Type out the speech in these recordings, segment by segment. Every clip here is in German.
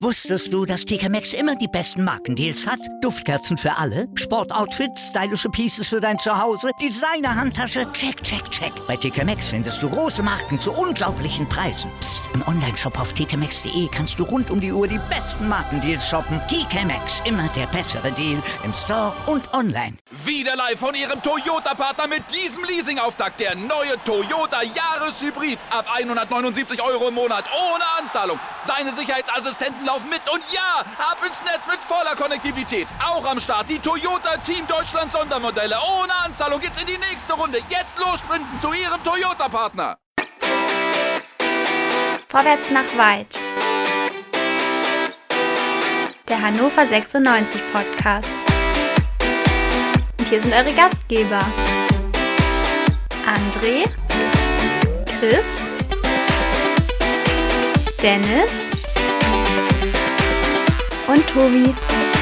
Wusstest du, dass TK Maxx immer die besten Markendeals hat? Duftkerzen für alle, Sportoutfits, stylische Pieces für dein Zuhause, Designer-Handtasche, check, check, check. Bei TK Maxx findest du große Marken zu unglaublichen Preisen. Psst. Im Onlineshop auf tkmaxx.de kannst du rund um die Uhr die besten Markendeals shoppen. TK Maxx, immer der bessere Deal im Store und online. Wieder live von Ihrem Toyota-Partner mit diesem Leasing-Auftakt. Der neue Toyota Jahreshybrid. Ab 179 € im Monat. Ohne Anzahlung. Seine Sicherheitsassistenten laufen mit. Und ja, ab ins Netz mit voller Konnektivität. Auch am Start die Toyota Team Deutschland Sondermodelle. Ohne Anzahlung geht's in die nächste Runde. Jetzt los sprinten zu Ihrem Toyota-Partner. Vorwärts nach weit. Der Hannover 96 Podcast. Und hier sind eure Gastgeber. André, Chris, Dennis und Tobi.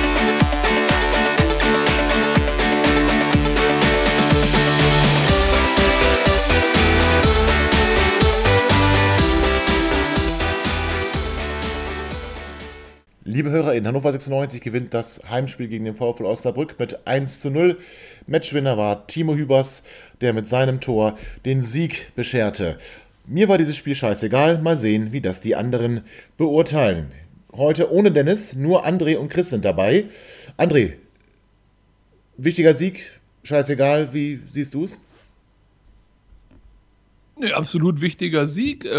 Liebe HörerInnen, Hannover 96 gewinnt das Heimspiel gegen den VfL Osnabrück mit 1:0. Matchwinner war Timo Hübers, der mit seinem Tor den Sieg bescherte. Mir war dieses Spiel scheißegal, mal sehen, wie das die anderen beurteilen. Heute ohne Dennis, nur André und Chris sind dabei. André, wichtiger Sieg, scheißegal, wie siehst du es? Nee, absolut wichtiger Sieg,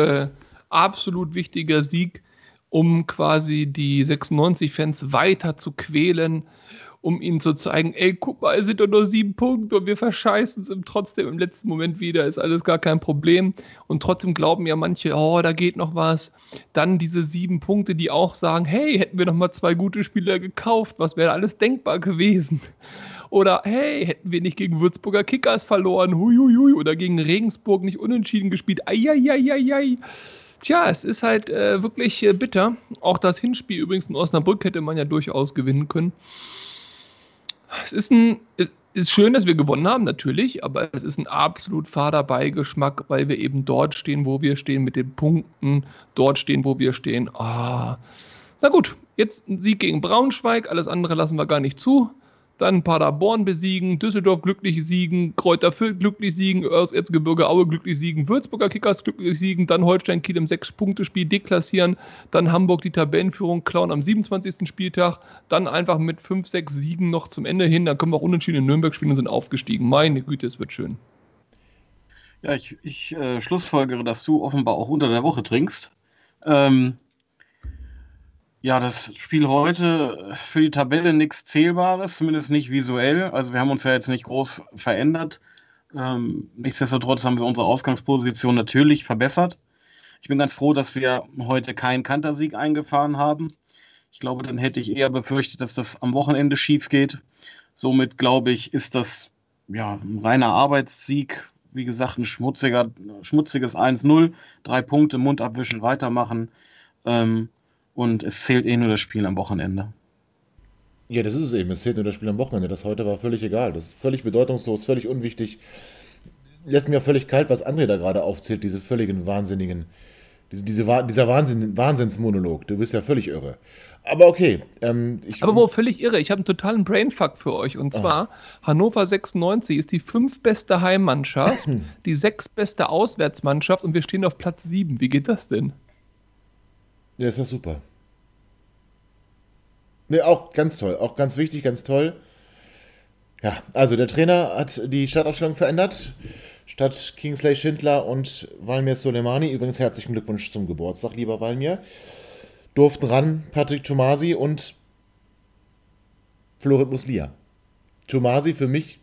um quasi die 96-Fans weiter zu quälen, um ihnen zu zeigen, ey, guck mal, es sind doch nur 7 Punkte und wir verscheißen es trotzdem im letzten Moment wieder, ist alles gar kein Problem. Und trotzdem glauben ja manche, oh, da geht noch was. Dann diese 7 Punkte, die auch sagen, hey, hätten wir noch mal 2 gute Spieler gekauft, was wäre alles denkbar gewesen? Oder, hey, hätten wir nicht gegen Würzburger Kickers verloren, huiuiui, oder gegen Regensburg nicht unentschieden gespielt, eieieiei. Tja, es ist halt wirklich bitter. Auch das Hinspiel übrigens in Osnabrück hätte man ja durchaus gewinnen können. Es ist schön, dass wir gewonnen haben, natürlich, aber es ist ein absolut fader Beigeschmack, weil wir eben dort stehen, wo wir stehen, mit den Punkten, dort stehen, wo wir stehen. Na gut, jetzt ein Sieg gegen Braunschweig, alles andere lassen wir gar nicht zu. Dann Paderborn besiegen, Düsseldorf glücklich siegen, Kräuter Fürth glücklich siegen, Erzgebirge Aue glücklich siegen, Würzburger Kickers glücklich siegen, dann Holstein Kiel im 6-Punkte-Spiel deklassieren, dann Hamburg die Tabellenführung klauen am 27. Spieltag, dann einfach mit 5, 6 Siegen noch zum Ende hin, dann können wir auch unentschieden in Nürnberg spielen und sind aufgestiegen. Meine Güte, es wird schön. Ja, ich schlussfolgere, dass du offenbar auch unter der Woche trinkst. Ja, das Spiel heute für die Tabelle nichts Zählbares, zumindest nicht visuell. Also wir haben uns ja jetzt nicht groß verändert. Nichtsdestotrotz haben wir unsere Ausgangsposition natürlich verbessert. Ich bin ganz froh, dass wir heute keinen Kantersieg eingefahren haben. Ich glaube, dann hätte ich eher befürchtet, dass das am Wochenende schief geht. Somit, glaube ich, ist das ja ein reiner Arbeitssieg. Wie gesagt, ein schmutziges 1:0, 3 Punkte, Mund abwischen, weitermachen. Und es zählt nur das Spiel am Wochenende. Ja, das ist es eben. Es zählt nur das Spiel am Wochenende. Das heute war völlig egal. Das ist völlig bedeutungslos, völlig unwichtig. Lässt mir auch völlig kalt, was André da gerade aufzählt, diese völligen Wahnsinnigen. Dieser Wahnsinnsmonolog. Du bist ja völlig irre. Aber okay. Völlig irre. Ich habe einen totalen Brainfuck für euch. Und zwar, Hannover 96 ist die 5. beste Heimmannschaft, die 6. beste Auswärtsmannschaft und wir stehen auf Platz 7. Wie geht das denn? Ja, ist das super. Ne, auch ganz toll. Auch ganz wichtig, ganz toll. Ja, also der Trainer hat die Startaufstellung verändert. Statt Kingsley Schindler und Valmir Soleimani, übrigens herzlichen Glückwunsch zum Geburtstag, lieber Valmir, durften ran Patrick Tomasi und Florit Muslia. Tomasi für mich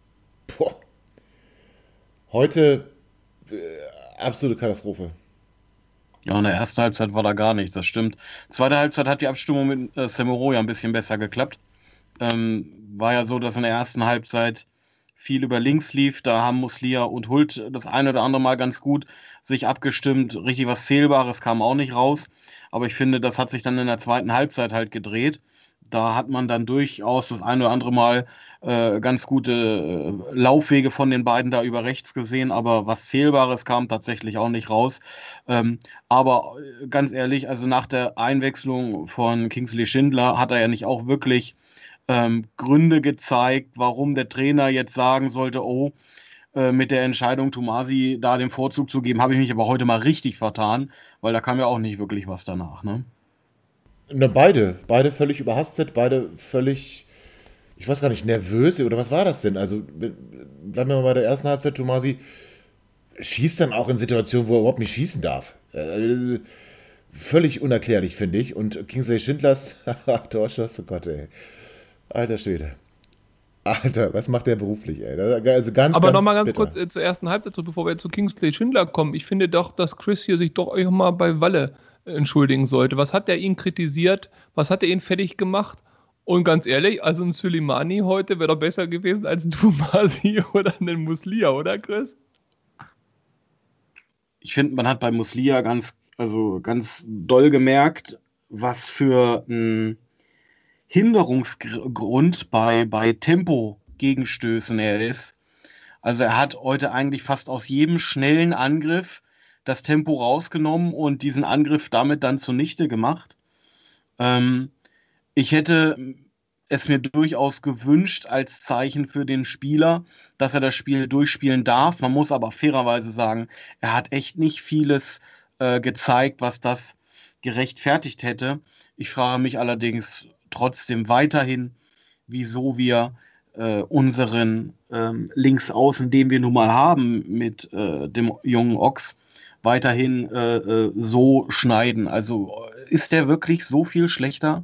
heute absolute Katastrophe. Ja, in der ersten Halbzeit war da gar nichts, das stimmt. Zweite Halbzeit hat die Abstimmung mit Semero ja ein bisschen besser geklappt. War ja so, dass in der ersten Halbzeit viel über links lief. Da haben Muslia und Hult das eine oder andere Mal ganz gut sich abgestimmt. Richtig was Zählbares kam auch nicht raus. Aber ich finde, das hat sich dann in der zweiten Halbzeit halt gedreht. Da hat man dann durchaus das eine oder andere Mal ganz gute Laufwege von den beiden da über rechts gesehen, aber was Zählbares kam tatsächlich auch nicht raus. Aber ganz ehrlich, also nach der Einwechslung von Kingsley Schindler hat er ja nicht auch wirklich Gründe gezeigt, warum der Trainer jetzt sagen sollte, mit der Entscheidung, Tomasi da den Vorzug zu geben, habe ich mich aber heute mal richtig vertan, weil da kam ja auch nicht wirklich was danach, ne? Na, beide völlig überhastet, beide völlig, ich weiß gar nicht, nervös oder was war das denn? Also bleiben wir mal bei der ersten Halbzeit, Tomasi schießt dann auch in Situationen, wo er überhaupt nicht schießen darf. Völlig unerklärlich, finde ich. Und Kingsley Schindlers Torschuss, oh Gott, ey. Alter Schwede. Alter, was macht der beruflich, ey? Also ganz, Aber ganz nochmal ganz bitter. kurz zur ersten Halbzeit, bevor wir zu Kingsley Schindler kommen. Ich finde doch, dass Chris hier sich doch auch mal bei Walle entschuldigen sollte. Was hat er ihn kritisiert? Was hat er ihn fertig gemacht? Und ganz ehrlich, also ein Suleimani heute wäre doch besser gewesen als ein Tomasi oder ein Muslia, oder Chris? Ich finde, man hat bei Muslia ganz doll gemerkt, was für ein Hinderungsgrund bei Tempo-Gegenstößen er ist. Also er hat heute eigentlich fast aus jedem schnellen Angriff das Tempo rausgenommen und diesen Angriff damit dann zunichte gemacht. Ich hätte es mir durchaus gewünscht als Zeichen für den Spieler, dass er das Spiel durchspielen darf. Man muss aber fairerweise sagen, er hat echt nicht vieles gezeigt, was das gerechtfertigt hätte. Ich frage mich allerdings trotzdem weiterhin, wieso wir unseren Linksaußen, den wir nun mal haben mit dem jungen Ochs, weiterhin so schneiden. Also ist der wirklich so viel schlechter?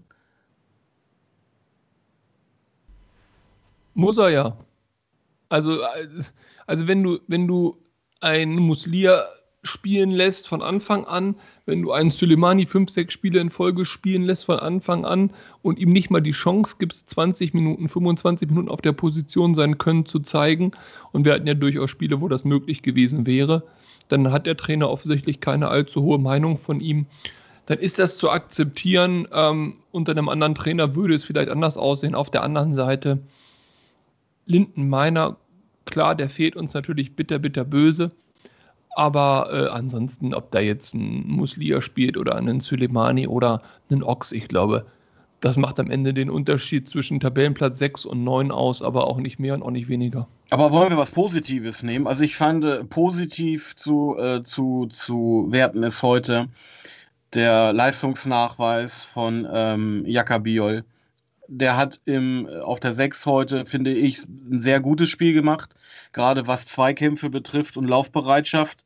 Muss er ja. Also wenn du einen Muslia spielen lässt von Anfang an, wenn du einen Suleimani 5-6 Spiele in Folge spielen lässt von Anfang an und ihm nicht mal die Chance gibst, 20 Minuten, 25 Minuten auf der Position sein Können zu zeigen, und wir hatten ja durchaus Spiele, wo das möglich gewesen wäre, dann hat der Trainer offensichtlich keine allzu hohe Meinung von ihm. Dann ist das zu akzeptieren. Unter einem anderen Trainer würde es vielleicht anders aussehen. Auf der anderen Seite, Linden Meiner, klar, der fehlt uns natürlich bitter, bitter böse. Aber ansonsten, ob da jetzt ein Muslia spielt oder einen Suleimani oder einen Ochs, ich glaube, das macht am Ende den Unterschied zwischen Tabellenplatz 6 und 9 aus, aber auch nicht mehr und auch nicht weniger. Aber wollen wir was Positives nehmen? Also ich fand positiv zu werten ist heute der Leistungsnachweis von Jakabiol. Der hat auf der 6 heute, finde ich, ein sehr gutes Spiel gemacht, gerade was Zweikämpfe betrifft und Laufbereitschaft.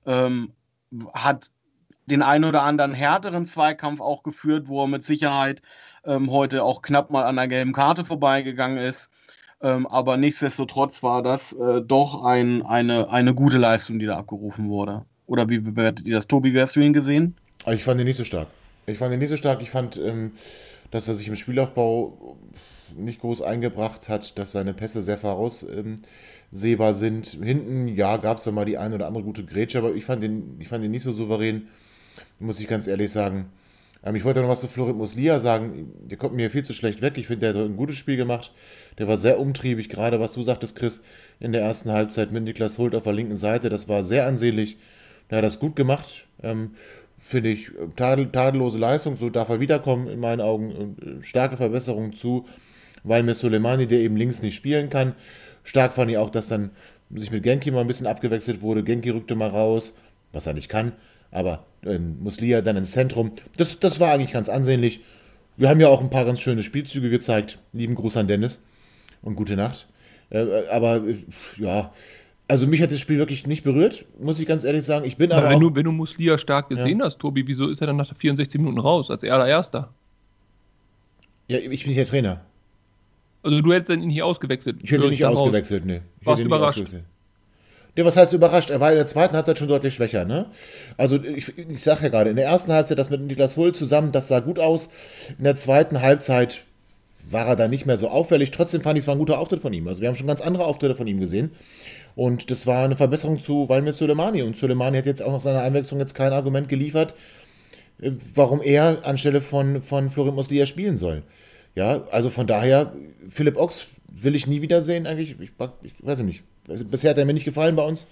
Hat den einen oder anderen härteren Zweikampf auch geführt, wo er mit Sicherheit heute auch knapp mal an der gelben Karte vorbeigegangen ist. Aber nichtsdestotrotz war das doch eine gute Leistung, die da abgerufen wurde. Oder wie bewertet ihr das? Tobi, wie hast du ihn gesehen? Ich fand ihn nicht so stark. Ich fand, dass er sich im Spielaufbau nicht groß eingebracht hat, dass seine Pässe sehr voraussehbar sind. Hinten, ja, gab es da mal die eine oder andere gute Grätsche, aber ich fand ihn nicht so souverän, muss ich ganz ehrlich sagen. Ich wollte noch was zu Florin Muslia sagen. Der kommt mir viel zu schlecht weg. Ich finde, der hat ein gutes Spiel gemacht. Der war sehr umtriebig, gerade was du sagtest, Chris, in der ersten Halbzeit mit Niklas Hult auf der linken Seite. Das war sehr ansehnlich. Der hat das gut gemacht. Finde ich, tadellose Leistung. So darf er wiederkommen, in meinen Augen. Starke Verbesserung zu Walmir Suleimani, der eben links nicht spielen kann. Stark fand ich auch, dass dann sich mit Genki mal ein bisschen abgewechselt wurde. Genki rückte mal raus, was er nicht kann. Aber Muslia dann ins Zentrum. Das war eigentlich ganz ansehnlich. Wir haben ja auch ein paar ganz schöne Spielzüge gezeigt. Lieben Gruß an Dennis und gute Nacht. Aber ja, also mich hat das Spiel wirklich nicht berührt, muss ich ganz ehrlich sagen. Ich bin aber wenn du Muslia stark gesehen hast, Tobi, wieso ist er dann nach 64 Minuten raus, als allererster? Ja, ich bin nicht der Trainer. Also du hättest ihn nicht ausgewechselt? Ich hätte ihn nicht ausgewechselt, ne. Warst du überrascht? Ja, was heißt überrascht? Er war in der zweiten Halbzeit schon deutlich schwächer, ne? Also ich sag ja gerade, in der ersten Halbzeit, das mit Niklas Hult zusammen, das sah gut aus. In der zweiten Halbzeit war er dann nicht mehr so auffällig. Trotzdem fand ich, es war ein guter Auftritt von ihm. Also wir haben schon ganz andere Auftritte von ihm gesehen. Und das war eine Verbesserung zu Walmir Suleimani. Und Suleimani hat jetzt auch nach seiner Einwechslung jetzt kein Argument geliefert, warum er anstelle von Florin Muslia spielen soll. Ja, also von daher, Philipp Ochs will ich nie wiedersehen eigentlich. Ich weiß nicht. Bisher hat er mir nicht gefallen bei uns.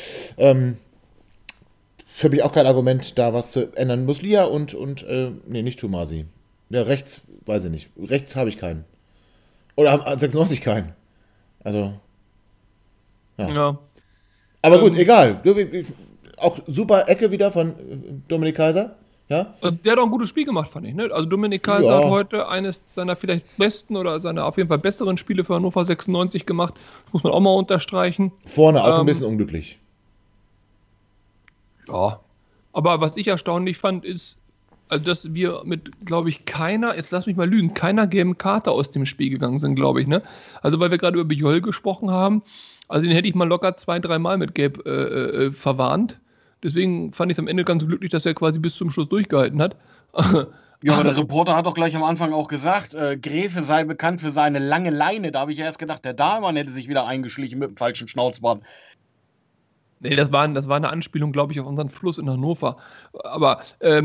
Für mich auch kein Argument, da was zu ändern. Muslia und nicht Tomasi. Ja, rechts, weiß ich nicht. Rechts habe ich keinen. Oder haben 96 keinen. Also, ja. Aber gut, egal. Auch super Ecke wieder von Dominik Kaiser. Ja? Der hat auch ein gutes Spiel gemacht, fand ich. Ne? Also Dominik Kaiser hat heute eines seiner vielleicht besten oder seiner auf jeden Fall besseren Spiele für Hannover 96 gemacht. Das muss man auch mal unterstreichen. Vorne auch ein bisschen unglücklich. Ja, aber was ich erstaunlich fand, ist, also dass wir mit, glaube ich, jetzt lass mich mal lügen, keiner gelben Karte aus dem Spiel gegangen sind, glaube ich. Ne? Also weil wir gerade über Biol gesprochen haben, also den hätte ich mal locker 2-3 Mal mit Gelb verwarnt. Deswegen fand ich es am Ende ganz glücklich, dass er quasi bis zum Schluss durchgehalten hat. Ja, aber der Reporter hat doch gleich am Anfang auch gesagt, Gräfe sei bekannt für seine lange Leine. Da habe ich erst gedacht, der Dahlmann hätte sich wieder eingeschlichen mit dem falschen Schnauzbart. Nee, das war eine Anspielung, glaube ich, auf unseren Fluss in Hannover. Aber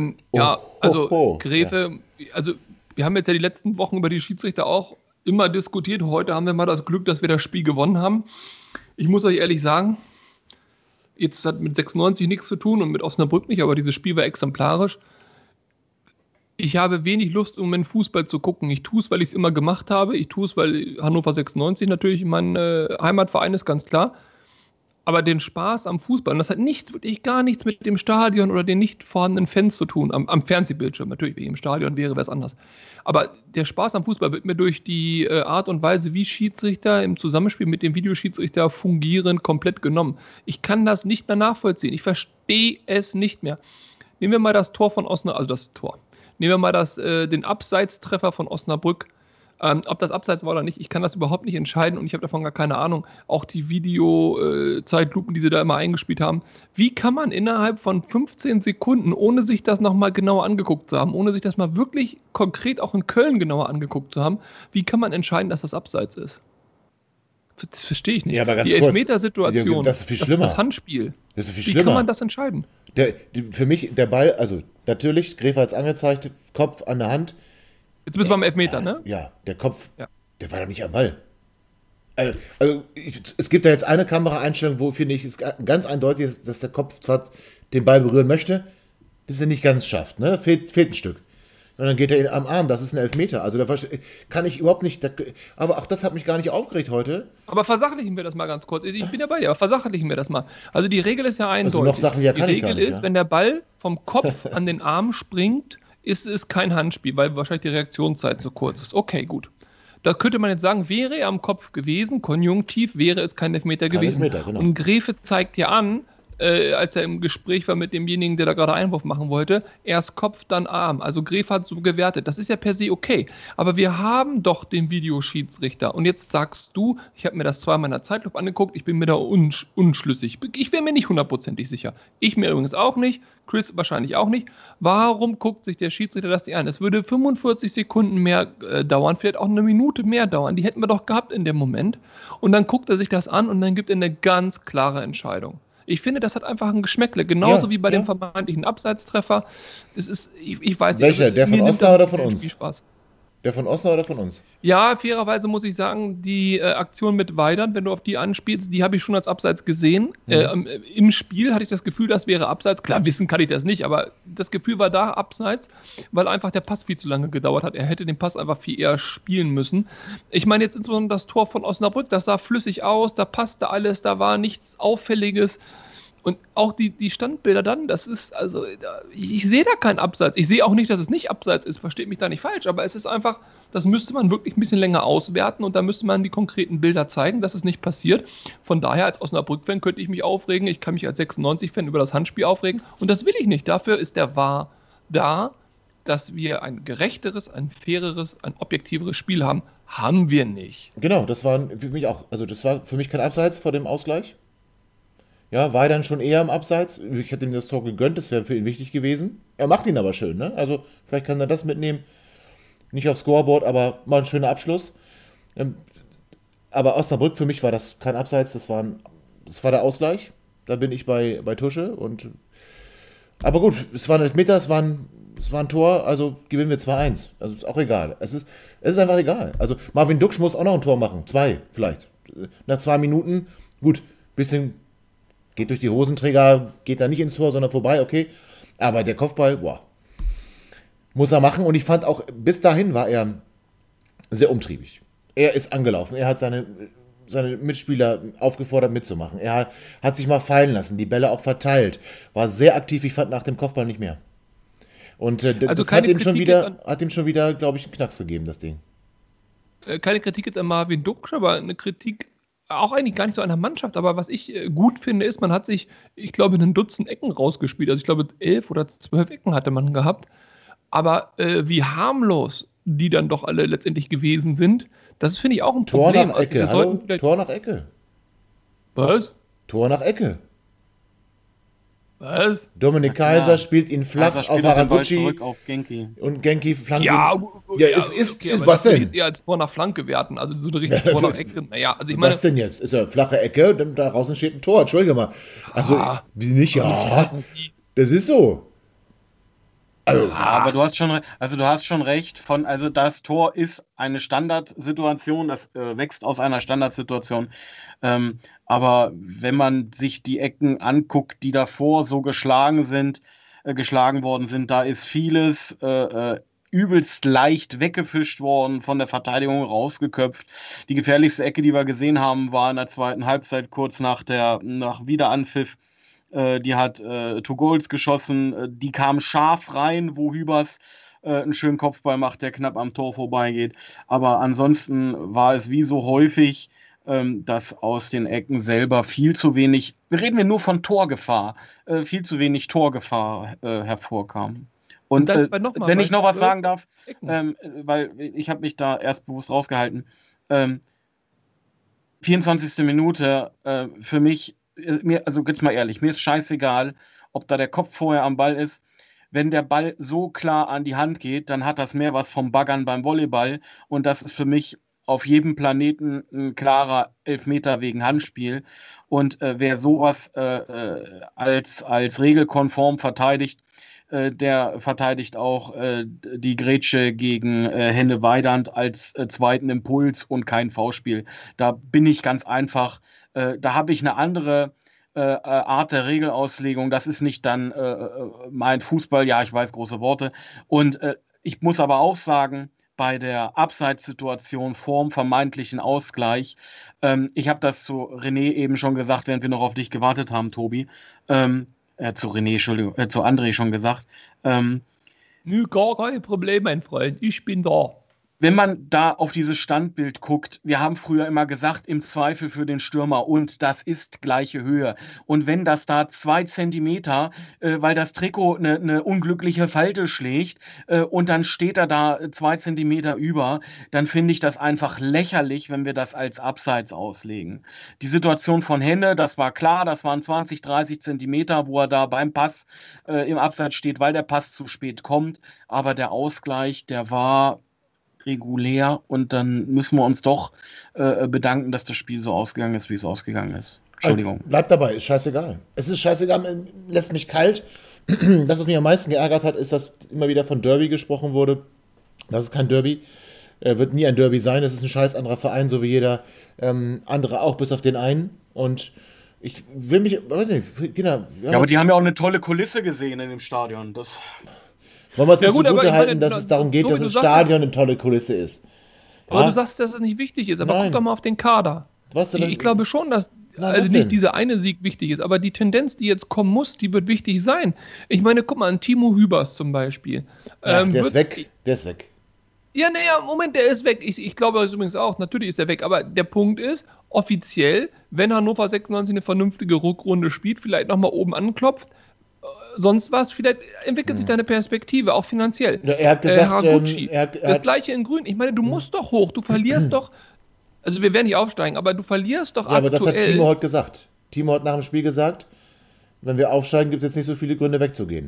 Gräfe, also wir haben jetzt ja die letzten Wochen über die Schiedsrichter auch immer diskutiert. Heute haben wir mal das Glück, dass wir das Spiel gewonnen haben. Ich muss euch ehrlich sagen, jetzt hat mit 96 nichts zu tun und mit Osnabrück nicht, aber dieses Spiel war exemplarisch. Ich habe wenig Lust, im Moment Fußball zu gucken. Ich tue es, weil ich es immer gemacht habe. Ich tue es, weil Hannover 96 natürlich mein Heimatverein ist, ganz klar. Aber den Spaß am Fußball, und das hat wirklich gar nichts mit dem Stadion oder den nicht vorhandenen Fans zu tun, am Fernsehbildschirm. Natürlich, wenn ich im Stadion wäre, wäre es anders. Aber der Spaß am Fußball wird mir durch die Art und Weise, wie Schiedsrichter im Zusammenspiel mit dem Videoschiedsrichter fungieren, komplett genommen. Ich kann das nicht mehr nachvollziehen. Ich verstehe es nicht mehr. Nehmen wir mal das Tor von Osnabrück, Nehmen wir mal den Abseitstreffer von Osnabrück. Ob das Abseits war oder nicht, ich kann das überhaupt nicht entscheiden und ich habe davon gar keine Ahnung. Auch die Video-Zeitlupen, die sie da immer eingespielt haben. Wie kann man innerhalb von 15 Sekunden, ohne sich das nochmal genauer angeguckt zu haben, ohne sich das mal wirklich konkret auch in Köln genauer angeguckt zu haben, wie kann man entscheiden, dass das Abseits ist? Das verstehe ich nicht. Ja, aber ganz die kurz, Elfmetersituation, das ist viel schlimmer. Das Handspiel. Das ist viel wie schlimmer. kann man das entscheiden? Für mich der Ball, also natürlich, Gräfe hat es angezeigt, Kopf an der Hand. Jetzt bist du beim Elfmeter, ne? Ja, der Kopf, der war doch nicht am Ball. Es gibt da jetzt eine Kameraeinstellung, wo, finde ich, es ganz eindeutig ist, dass der Kopf zwar den Ball berühren möchte, das er nicht ganz schafft, ne? Fehlt ein Stück. Und dann geht er am Arm, das ist ein Elfmeter. Also da kann ich überhaupt nicht, aber auch das hat mich gar nicht aufgeregt heute. Aber versachlichen wir das mal ganz kurz. Ich bin ja bei dir, aber versachlichen wir das mal. Also die Regel ist ja eindeutig. Also noch Sachen, die Regel ist, wenn der Ball vom Kopf an den Arm springt, ist es kein Handspiel, weil wahrscheinlich die Reaktionszeit so kurz ist. Okay, gut. Da könnte man jetzt sagen, wäre er am Kopf gewesen, konjunktiv, wäre es kein Elfmeter gewesen. Elfmeter, genau. Und Gräfe zeigt ja an, als er im Gespräch war mit demjenigen, der da gerade Einwurf machen wollte, erst Kopf, dann Arm. Also Gräfe hat so gewertet. Das ist ja per se okay. Aber wir haben doch den Videoschiedsrichter. Und jetzt sagst du, ich habe mir das zweimal in der Zeitlupe angeguckt, ich bin mir da unschlüssig. Ich wäre mir nicht hundertprozentig sicher. Ich mir übrigens auch nicht, Chris wahrscheinlich auch nicht. Warum guckt sich der Schiedsrichter das nicht an? Es würde 45 Sekunden mehr dauern, vielleicht auch eine Minute mehr dauern. Die hätten wir doch gehabt in dem Moment. Und dann guckt er sich das an und dann gibt er eine ganz klare Entscheidung. Ich finde, das hat einfach ein Geschmäckle, genauso wie bei dem vermeintlichen Abseitstreffer. Das ist, ich weiß nicht. Welcher? Der von Osnabrück oder von uns? Spaß. Der von Osnabrück oder von uns? Ja, fairerweise muss ich sagen, die Aktion mit Weidand, wenn du auf die anspielst, die habe ich schon als Abseits gesehen. Im Spiel hatte ich das Gefühl, das wäre Abseits. Klar, wissen kann ich das nicht, aber das Gefühl war da Abseits, weil einfach der Pass viel zu lange gedauert hat. Er hätte den Pass einfach viel eher spielen müssen. Ich meine jetzt insbesondere das Tor von Osnabrück, das sah flüssig aus, da passte alles, da war nichts Auffälliges. Und auch die Standbilder dann, das ist, also, ich sehe da keinen Abseits. Ich sehe auch nicht, dass es nicht Abseits ist, versteht mich da nicht falsch, aber es ist einfach, das müsste man wirklich ein bisschen länger auswerten und da müsste man die konkreten Bilder zeigen, dass es nicht passiert. Von daher, als Osnabrück-Fan könnte ich mich aufregen, ich kann mich als 96-Fan über das Handspiel aufregen und das will ich nicht. Dafür ist der VAR da, dass wir ein gerechteres, ein faireres, ein objektiveres Spiel haben. Haben wir nicht. Genau, das war für mich auch, also das war für mich kein Abseits vor dem Ausgleich. Ja, war dann schon eher im Abseits. Ich hätte ihm das Tor gegönnt, das wäre für ihn wichtig gewesen. Er macht ihn aber schön, ne? Also vielleicht kann er das mitnehmen. Nicht aufs Scoreboard, aber mal ein schöner Abschluss. Aber Osnabrück, für mich war das kein Abseits, das war der Ausgleich. Da bin ich bei Tusche. Aber gut, es waren Elfmeter, es waren es war ein Tor, also gewinnen wir 2-1. Also ist auch egal. Es ist einfach egal. Also Marvin Duksch muss auch noch ein Tor machen. 2 vielleicht. Nach 2 Minuten, gut, bisschen geht durch die Hosenträger, geht da nicht ins Tor, sondern vorbei, okay. Aber der Kopfball, boah, muss er machen. Und ich fand auch, bis dahin war er sehr umtriebig. Er ist angelaufen. Er hat seine Mitspieler aufgefordert mitzumachen. Er hat sich mal fallen lassen, die Bälle auch verteilt. War sehr aktiv, ich fand nach dem Kopfball nicht mehr. Und das hat ihm schon wieder, glaube ich, einen Knacks gegeben, das Ding. Keine Kritik jetzt an Marvin Duksch, aber eine Kritik auch eigentlich gar nicht so an der Mannschaft. Aber was ich gut finde, ist, man hat sich, ich glaube, ein Dutzend Ecken rausgespielt. Also ich glaube, 11 oder 12 Ecken hatte man gehabt. Aber wie harmlos die dann doch alle letztendlich gewesen sind, das finde ich auch ein Tor Problem. nach Ecke, Tor nach Ecke. Was? Tor nach Ecke. Was? Dominik Kaiser spielt ihn flach auf Haraguchi zurück auf Genki. und Genki flankt Ja, ihn. Ja, ist was denn? Jetzt eher als Tor nach Flanke werten, also so eine richtige Tor nach Ecke. Naja, also ich meine. Was denn jetzt? Ist ja flache Ecke, dann da draußen steht ein Tor. Entschuldige mal. Also, wie nicht? Ja, das ist so. Also, aber du hast schon recht. Also das Tor ist eine Standardsituation, das wächst aus einer Standardsituation. Aber wenn man sich die Ecken anguckt, die davor so geschlagen worden sind, da ist vieles übelst leicht weggefischt worden, von der Verteidigung rausgeköpft. Die gefährlichste Ecke, die wir gesehen haben, war in der zweiten Halbzeit kurz nach Wiederanpfiff. Die hat Two Goals geschossen, die kam scharf rein, wo Hübers einen schönen Kopfball macht, der knapp am Tor vorbeigeht. Aber ansonsten war es wie so häufig, dass aus den Ecken selber viel zu wenig, wir reden nur von Torgefahr, viel zu wenig Torgefahr hervorkam. Und wenn ich noch was sagen darf, weil ich habe mich da erst bewusst rausgehalten, 24. Minute für mich, also jetzt mal ehrlich, mir ist scheißegal, ob da der Kopf vorher am Ball ist. Wenn der Ball so klar an die Hand geht, dann hat das mehr was vom Baggern beim Volleyball. Und das ist für mich auf jedem Planeten ein klarer Elfmeter wegen Handspiel. Und wer sowas als regelkonform verteidigt, der verteidigt auch die Grätsche gegen Henne Weidand als zweiten Impuls und kein Foulspiel. Da bin ich ganz einfach. Da habe ich eine andere Art der Regelauslegung. Das ist nicht dann mein Fußball. Ja, ich weiß, große Worte. Und ich muss aber auch sagen, bei der Abseitssituation vorm vermeintlichen Ausgleich, ich habe das zu René eben schon gesagt, während wir noch auf dich gewartet haben, Tobi, zu André schon gesagt. Nö, gar kein Problem, mein Freund, ich bin da. Wenn man da auf dieses Standbild guckt, wir haben früher immer gesagt, im Zweifel für den Stürmer, und das ist gleiche Höhe. Und wenn das da 2 Zentimeter, weil das Trikot eine unglückliche Falte schlägt und dann steht er da 2 Zentimeter über, dann finde ich das einfach lächerlich, wenn wir das als Abseits auslegen. Die Situation von Henne, das war klar, das waren 20, 30 Zentimeter, wo er da beim Pass im Abseits steht, weil der Pass zu spät kommt. Aber der Ausgleich, der war regulär, und dann müssen wir uns doch bedanken, dass das Spiel so ausgegangen ist, wie es ausgegangen ist. Entschuldigung. Bleibt dabei, ist scheißegal. Es ist scheißegal, lässt mich kalt. Das, was mich am meisten geärgert hat, ist, dass immer wieder von Derby gesprochen wurde. Das ist kein Derby. Wird nie ein Derby sein. Es ist ein scheiß anderer Verein, so wie jeder andere auch, bis auf den einen. Und ich will mich, weiß nicht, Kinder. Ja, aber die haben ja auch eine tolle Kulisse gesehen in dem Stadion. Das wollen wir es nicht zugute halten, dass es darum geht, dass das Stadion eine tolle Kulisse ist. Aber du sagst, dass es nicht wichtig ist. Aber guck doch mal auf den Kader. Ich glaube schon, dass nicht dieser eine Sieg wichtig ist, aber die Tendenz, die jetzt kommen muss, die wird wichtig sein. Ich meine, guck mal an Timo Hübers zum Beispiel. Ja, der ist weg. Ja, naja, Moment, der ist weg. Ich glaube das übrigens auch, natürlich ist er weg. Aber der Punkt ist, offiziell, wenn Hannover 96 eine vernünftige Rückrunde spielt, vielleicht nochmal oben anklopft, sonst was, vielleicht entwickelt sich da eine Perspektive, auch finanziell. Ja, er hat gesagt, Haraguchi, das gleiche in Grün. Ich meine, du musst doch hoch, du verlierst doch, also wir werden nicht aufsteigen, aber du verlierst doch aktuell. Aber das hat Timo heute gesagt. Timo hat nach dem Spiel gesagt, wenn wir aufsteigen, gibt es jetzt nicht so viele Gründe wegzugehen.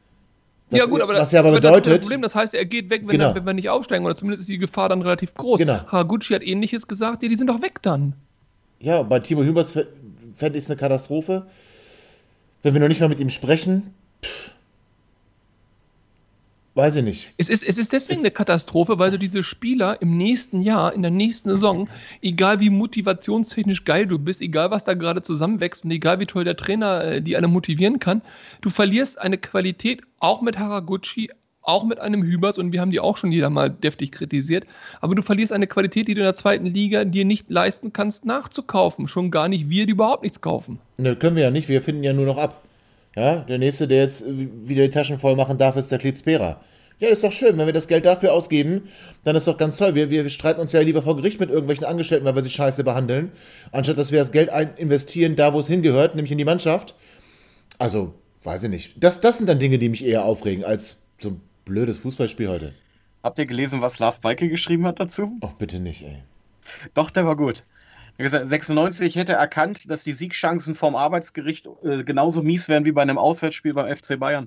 Ja gut, aber das ist das Problem, das heißt, er geht weg, wenn wir nicht aufsteigen, oder zumindest ist die Gefahr dann relativ groß. Genau. Haraguchi hat Ähnliches gesagt, die sind doch weg dann. Ja, bei Timo Hübers fände ich es eine Katastrophe. Wenn wir noch nicht mal mit ihm sprechen, weiß ich nicht. Es ist deswegen eine Katastrophe, weil du diese Spieler im nächsten Jahr, in der nächsten Saison, egal wie motivationstechnisch geil du bist, egal was da gerade zusammenwächst und egal wie toll der Trainer die einen motivieren kann, du verlierst eine Qualität, auch mit Haraguchi, auch mit einem Hübers, und wir haben die auch schon jeder mal deftig kritisiert, aber du verlierst eine Qualität, die du in der zweiten Liga dir nicht leisten kannst, nachzukaufen. Schon gar nicht wir, die überhaupt nichts kaufen. Ne, können wir ja nicht, wir finden ja nur noch ab. Ja, der Nächste, der jetzt wieder die Taschen voll machen darf, ist der Klitzpera. Ja, ist doch schön, wenn wir das Geld dafür ausgeben, dann ist doch ganz toll. Wir streiten uns ja lieber vor Gericht mit irgendwelchen Angestellten, weil wir sie scheiße behandeln, anstatt dass wir das Geld investieren, da wo es hingehört, nämlich in die Mannschaft. Also, weiß ich nicht. Das sind dann Dinge, die mich eher aufregen, als so ein blödes Fußballspiel heute. Habt ihr gelesen, was Lars Beike geschrieben hat dazu? Ach, bitte nicht, ey. Doch, der war gut. Er hat gesagt, 96 hätte erkannt, dass die Siegchancen vom Arbeitsgericht genauso mies wären wie bei einem Auswärtsspiel beim FC Bayern.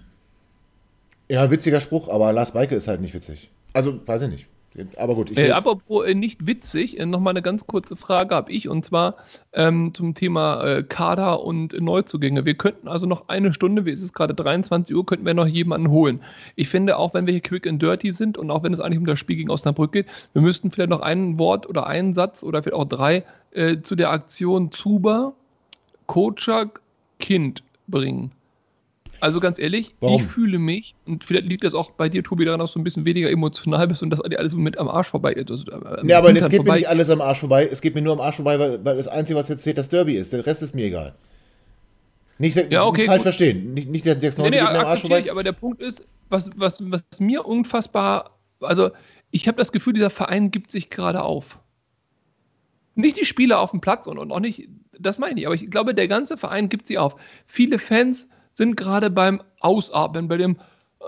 Ja, witziger Spruch, aber Lars Beike ist halt nicht witzig. Also, weiß ich nicht. Aber gut, apropos nicht witzig, nochmal eine ganz kurze Frage habe ich, und zwar zum Thema Kader und Neuzugänge. Wir könnten also noch eine Stunde, wie ist es gerade, 23 Uhr, könnten wir noch jemanden holen. Ich finde, auch wenn wir hier quick and dirty sind und auch wenn es eigentlich um das Spiel gegen Osnabrück geht, wir müssten vielleicht noch ein Wort oder einen Satz oder vielleicht auch 3 zu der Aktion Zuber, Kocak, Kind bringen. Also ganz ehrlich, Warum? Ich fühle mich, und vielleicht liegt das auch bei dir, Tobi, daran, dass du ein bisschen weniger emotional bist und dass dir alles so mit am Arsch vorbei ist. Ja, aber es geht mir nicht alles am Arsch vorbei. Es geht mir nur am Arsch vorbei, weil das Einzige, was jetzt zählt, das Derby ist. Der Rest ist mir egal. Nicht falsch gut verstehen. Nicht der 96 geht mir am Arsch vorbei. Aber der Punkt ist, was mir unfassbar, also ich habe das Gefühl, dieser Verein gibt sich gerade auf. Nicht die Spieler auf dem Platz und auch nicht, das meine ich nicht, aber ich glaube, der ganze Verein gibt sich auf. Viele Fans sind gerade beim Ausatmen, bei dem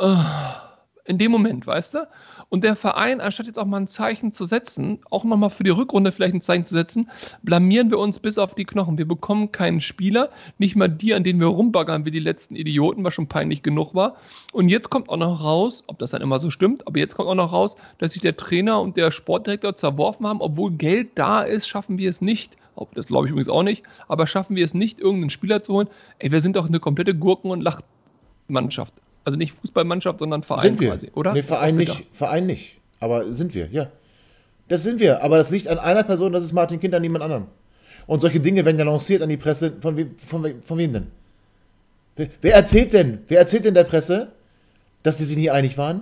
in dem Moment, weißt du? Und der Verein, anstatt jetzt auch mal ein Zeichen zu setzen, auch nochmal für die Rückrunde vielleicht ein Zeichen zu setzen, blamieren wir uns bis auf die Knochen. Wir bekommen keinen Spieler, nicht mal die, an denen wir rumbaggern wie die letzten Idioten, was schon peinlich genug war. Und jetzt kommt auch noch raus, ob das dann immer so stimmt, aber jetzt kommt auch noch raus, dass sich der Trainer und der Sportdirektor zerworfen haben. Obwohl Geld da ist, schaffen wir es nicht. Das glaube ich übrigens auch nicht, aber schaffen wir es nicht, irgendeinen Spieler zu holen? Ey, wir sind doch eine komplette Gurken- und Lachmannschaft. Also nicht Fußballmannschaft, sondern Verein sind wir. Quasi, oder? Nee, Verein nicht. Aber sind wir, ja. Das sind wir. Aber das liegt an einer Person, das ist Martin Kind, an niemand anderem. Und solche Dinge werden ja lanciert an die Presse. Von wem denn? Wer erzählt denn der Presse, dass sie sich nie einig waren?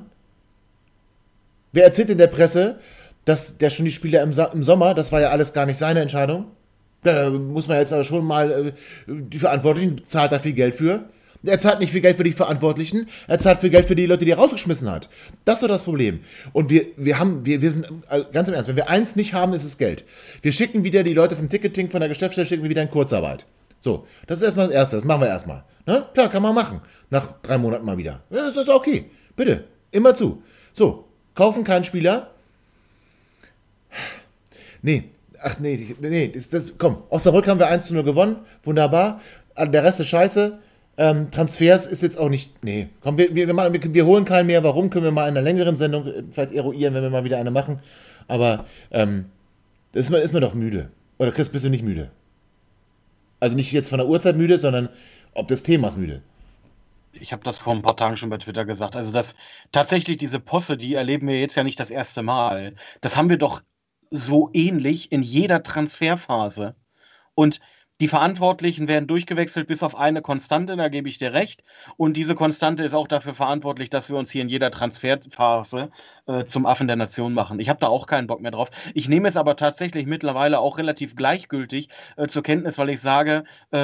Wer erzählt denn der Presse, dass der schon die Spieler im Sommer, das war ja alles gar nicht seine Entscheidung? Da muss man jetzt aber schon mal, die Verantwortlichen zahlt da viel Geld für. Er zahlt nicht viel Geld für die Verantwortlichen, er zahlt viel Geld für die Leute, die er rausgeschmissen hat. Das ist doch das Problem. Und wir sind, ganz im Ernst, wenn wir eins nicht haben, ist es Geld. Wir schicken wieder die Leute vom Ticketing, von der Geschäftsstelle, schicken wir wieder in Kurzarbeit. So, das ist erstmal das Erste, das machen wir erstmal. Ne? Klar, kann man machen. Nach 3 Monaten mal wieder. Ja, das ist okay. Bitte, immer zu. So, kaufen keinen Spieler. Komm, Osnabrück haben wir 1:0 gewonnen, wunderbar. Der Rest ist scheiße. Transfers ist jetzt auch nicht, komm, wir holen keinen mehr. Warum, können wir mal in einer längeren Sendung vielleicht eruieren, wenn wir mal wieder eine machen. Aber ist man doch müde. Oder Chris, bist du nicht müde? Also nicht jetzt von der Uhrzeit müde, sondern ob des Themas müde. Ich habe das vor ein paar Tagen schon bei Twitter gesagt. Also tatsächlich diese Posse, die erleben wir jetzt ja nicht das erste Mal. Das haben wir doch so ähnlich in jeder Transferphase. Und die Verantwortlichen werden durchgewechselt bis auf eine Konstante, da gebe ich dir recht. Und diese Konstante ist auch dafür verantwortlich, dass wir uns hier in jeder Transferphase zum Affen der Nation machen. Ich habe da auch keinen Bock mehr drauf. Ich nehme es aber tatsächlich mittlerweile auch relativ gleichgültig zur Kenntnis, weil ich sage,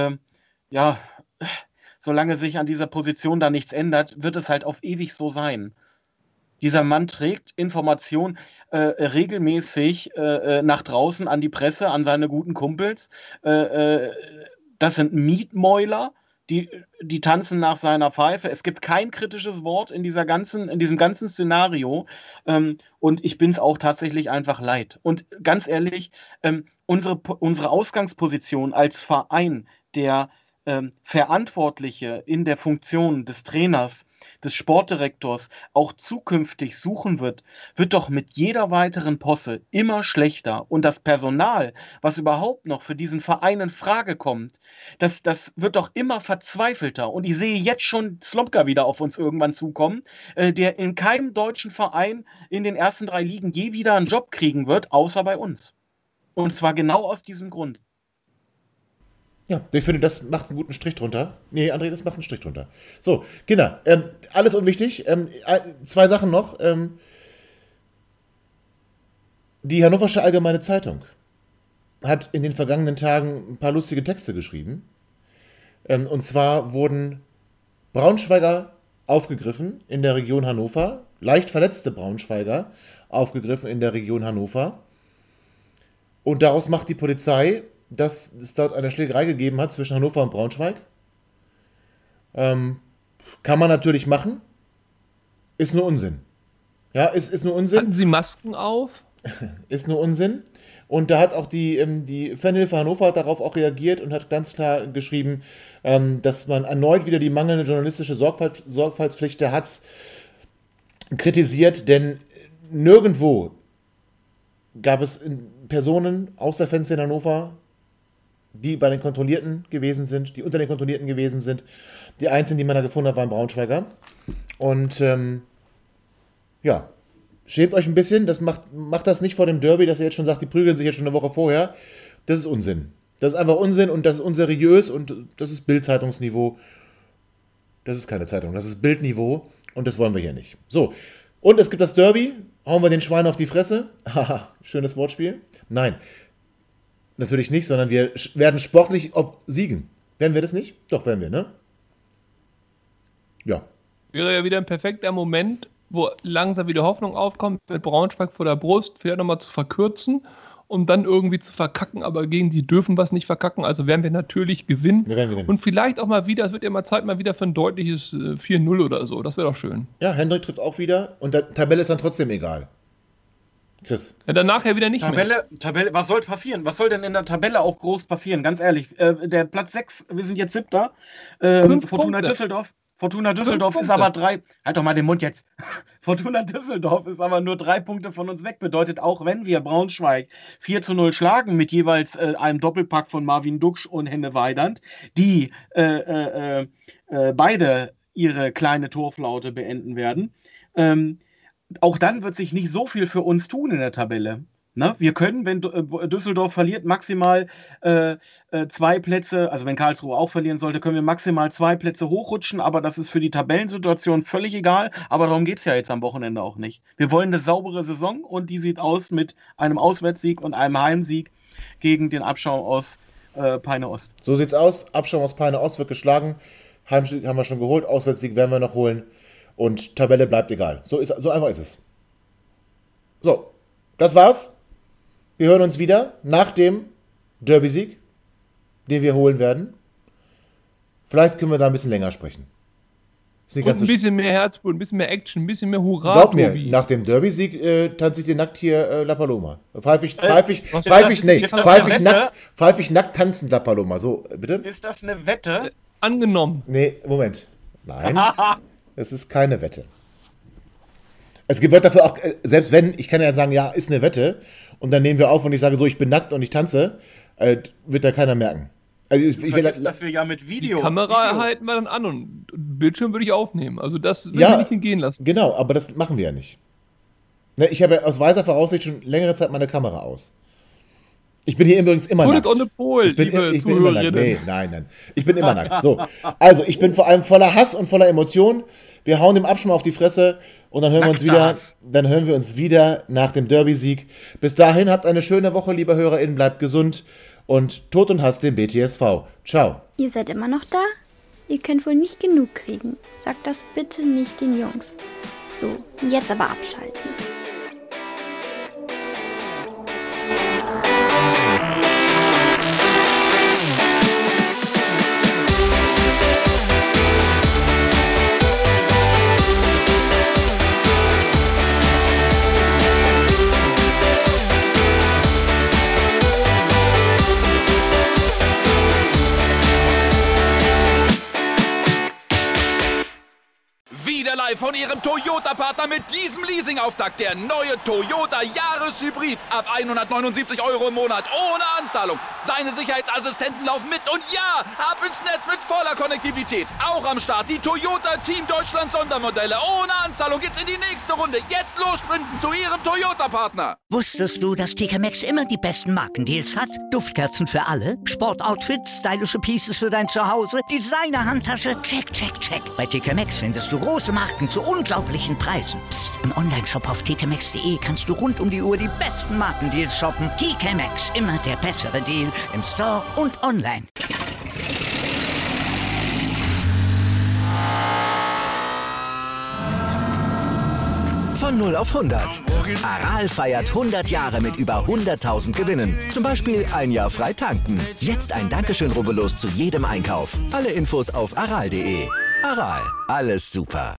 solange sich an dieser Position da nichts ändert, wird es halt auf ewig so sein. Dieser Mann trägt Informationen regelmäßig nach draußen an die Presse, an seine guten Kumpels. Das sind Mietmäuler, die tanzen nach seiner Pfeife. Es gibt kein kritisches Wort in diesem ganzen Szenario. Und ich bin es auch tatsächlich einfach leid. Und ganz ehrlich, unsere Ausgangsposition als Verein, der Verantwortliche in der Funktion des Trainers, des Sportdirektors auch zukünftig suchen wird doch mit jeder weiteren Posse immer schlechter. Und das Personal, was überhaupt noch für diesen Verein in Frage kommt, das wird doch immer verzweifelter. Und ich sehe jetzt schon Slomka wieder auf uns irgendwann zukommen, der in keinem deutschen Verein in den ersten 3 Ligen je wieder einen Job kriegen wird, außer bei uns. Und zwar genau aus diesem Grund. Ja, ich finde, das macht einen guten Strich drunter. Nee, André, das macht einen Strich drunter. So, Kinder, alles unwichtig. 2 Sachen noch. Die Hannoversche Allgemeine Zeitung hat in den vergangenen Tagen ein paar lustige Texte geschrieben. Und zwar wurden Braunschweiger aufgegriffen in der Region Hannover, leicht verletzte Braunschweiger aufgegriffen in der Region Hannover. Und daraus macht die Polizei, dass es dort eine Schlägerei gegeben hat zwischen Hannover und Braunschweig. Kann man natürlich machen. Ist nur Unsinn. Ja, ist nur Unsinn. Hatten Sie Masken auf? Ist nur Unsinn. Und da hat auch die Fanhilfe Hannover darauf auch reagiert und hat ganz klar geschrieben, dass man erneut wieder die mangelnde journalistische Sorgfaltspflicht der Hatz kritisiert, denn nirgendwo gab es Personen aus der Fanszene Hannover, die bei den Kontrollierten gewesen sind, die unter den Kontrollierten gewesen sind. Die einzigen, die man da gefunden hat, waren Braunschweiger. Und ja, schämt euch ein bisschen. Das macht das nicht vor dem Derby, dass ihr jetzt schon sagt, die prügeln sich jetzt schon eine Woche vorher. Das ist Unsinn. Das ist einfach Unsinn und das ist unseriös und das ist Bild-Zeitungsniveau. Das ist keine Zeitung, das ist Bildniveau und das wollen wir hier nicht. So, und es gibt das Derby. Hauen wir den Schwein auf die Fresse? Haha, schönes Wortspiel. Nein, natürlich nicht, sondern wir werden sportlich siegen. Werden wir das nicht? Doch, werden wir, ne? Ja. Wäre ja wieder ein perfekter Moment, wo langsam wieder Hoffnung aufkommt, mit Braunschweig vor der Brust, vielleicht nochmal zu verkürzen, um dann irgendwie zu verkacken, aber gegen die dürfen wir es nicht verkacken, also werden wir natürlich gewinnen. Wir werden gewinnen. Und vielleicht auch mal wieder, es wird ja mal Zeit mal wieder für ein deutliches 4-0 oder so, das wäre doch schön. Ja, Hendrik trifft auch wieder und der Tabelle ist dann trotzdem egal. Chris. Ja, danach ja wieder nicht Tabelle, was soll passieren? Was soll denn in der Tabelle auch groß passieren? Ganz ehrlich, der Platz 6, wir sind jetzt 7. Fortuna Düsseldorf. Fortuna Düsseldorf ist aber halt doch mal den Mund jetzt. Fortuna Düsseldorf ist aber nur 3 Punkte von uns weg. Bedeutet, auch wenn wir Braunschweig 4-0 schlagen mit jeweils einem Doppelpack von Marvin Duksch und Henne Weidand, die beide ihre kleine Torflaute beenden werden, auch dann wird sich nicht so viel für uns tun in der Tabelle. Ne? Wir können, wenn Düsseldorf verliert, maximal 2 Plätze, also wenn Karlsruhe auch verlieren sollte, können wir maximal 2 Plätze hochrutschen, aber das ist für die Tabellensituation völlig egal, aber darum geht es ja jetzt am Wochenende auch nicht. Wir wollen eine saubere Saison und die sieht aus mit einem Auswärtssieg und einem Heimsieg gegen den Abschaum aus Peine Ost. So sieht's aus, Abschaum aus Peine Ost wird geschlagen, Heimsieg haben wir schon geholt, Auswärtssieg werden wir noch holen und Tabelle bleibt egal. So einfach ist es. So, das war's. Wir hören uns wieder nach dem Derby-Sieg, den wir holen werden. Vielleicht können wir da ein bisschen länger sprechen. Ist nicht und ganz ein bisschen mehr Herzblut, ein bisschen mehr Action, ein bisschen mehr Hurra. Glaub mir, nach dem Derby-Sieg tanze ich dir nackt hier La Paloma. Pfeif ich nackt tanzen La Paloma. So, bitte? Ist das eine Wette? Angenommen. Nee, Moment. Nein, es ist keine Wette. Es gibt dafür auch, selbst wenn, ich kann ja sagen, ja, ist eine Wette, und dann nehmen wir auf und ich sage so, ich bin nackt und ich tanze, wird da keiner merken. Also ich will, dass wir ja mit Video... Die Kamera halten wir dann an und Bildschirm würde ich aufnehmen. Also das würde ich nicht hingehen lassen. Genau, aber das machen wir ja nicht. Ne, ich habe ja aus weiser Voraussicht schon längere Zeit meine Kamera aus. Ich bin hier übrigens immer nackt. On the pole, ich bin immer nackt. Nee, nein. Ich bin immer nackt. So, also ich bin vor allem voller Hass und voller Emotion. Wir hauen dem Abschluss auf die Fresse. Und dann hören wir uns wieder nach dem Derby-Sieg. Bis dahin, habt eine schöne Woche, liebe HörerInnen, bleibt gesund und Tod und Hass dem BTSV. Ciao. Ihr seid immer noch da? Ihr könnt wohl nicht genug kriegen. Sagt das bitte nicht den Jungs. So, jetzt aber abschalten. live von Ihrem Toyota-Partner mit diesem Leasing-Auftakt. Der neue Toyota Jahreshybrid. Ab 179 € im Monat. Ohne Anzahlung. Seine Sicherheitsassistenten laufen mit. Und ja, ab ins Netz mit voller Konnektivität. Auch am Start die Toyota Team Deutschland Sondermodelle. Ohne Anzahlung geht's in die nächste Runde. Jetzt los sprinten zu Ihrem Toyota-Partner. Wusstest du, dass TK Maxx immer die besten Markendeals hat? Duftkerzen für alle, Sportoutfits, stylische Pieces für dein Zuhause, Designer-Handtasche, check, check, check. Bei TK Maxx findest du große Marken zu unglaublichen Preisen. Psst. Im Onlineshop auf tkmaxx.de kannst du rund um die Uhr die besten Markendeals shoppen. TK Maxx, immer der bessere Deal im Store und online. Von 0 auf 100. Aral feiert 100 Jahre mit über 100.000 Gewinnen. Zum Beispiel ein Jahr frei tanken. Jetzt ein Dankeschön, rubbellos zu jedem Einkauf. Alle Infos auf aral.de. Aral, alles super.